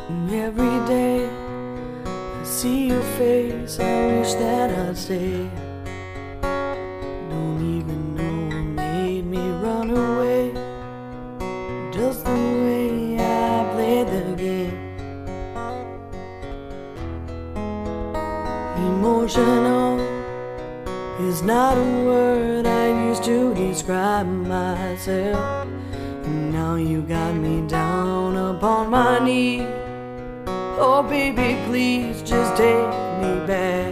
Every day I see your face, I wish that I'd stay. Don't even know what made me run away, just the way I played the game. Emotional is not a word I used to describe myself. And now you got me down upon my knee. Oh baby, please just take me back.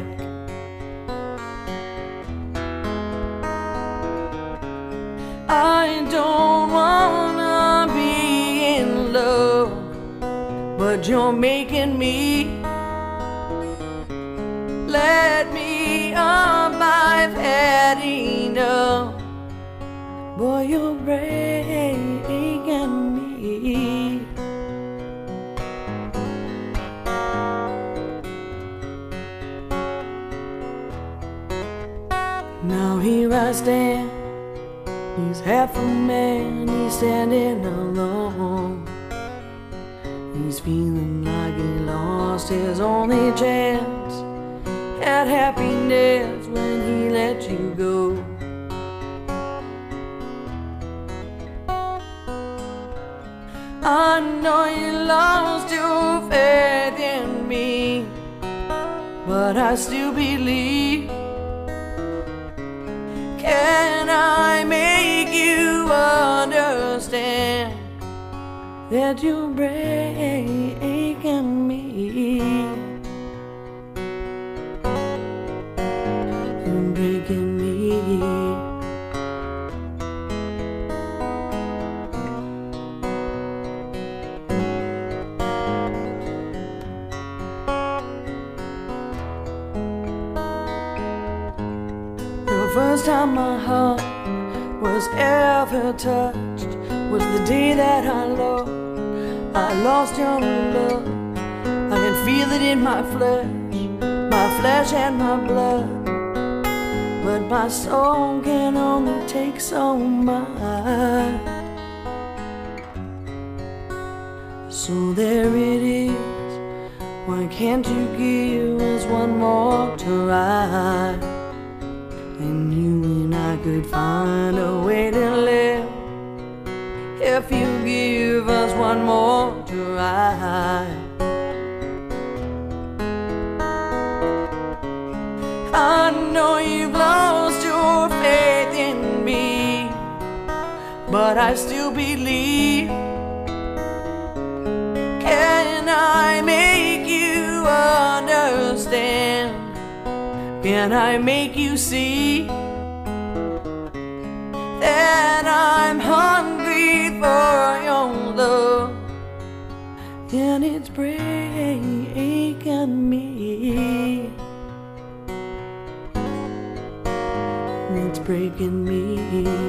I don't wanna be in love, but you're making me. Let me up, I've had enough. Boy, you're breaking me. Now here I stand, he's half a man, he's standing alone. He's feeling like he lost his only chance at happiness when he let you go. I know you lost your faith in me, but I still believe. Can I make you understand that you're breaking me? You're breaking me. The first time my heart was ever touched was the day that I lost your love. I can feel it in my flesh and my blood, but my soul can only take so much. So there it is, why can't you give us one more try? And you and I could find a way to live if you give us one more try. I know you've lost your faith in me, but I still believe. Can I make you understand? Can I make you see that I'm hungry for your love? And it's breaking me. It's breaking me.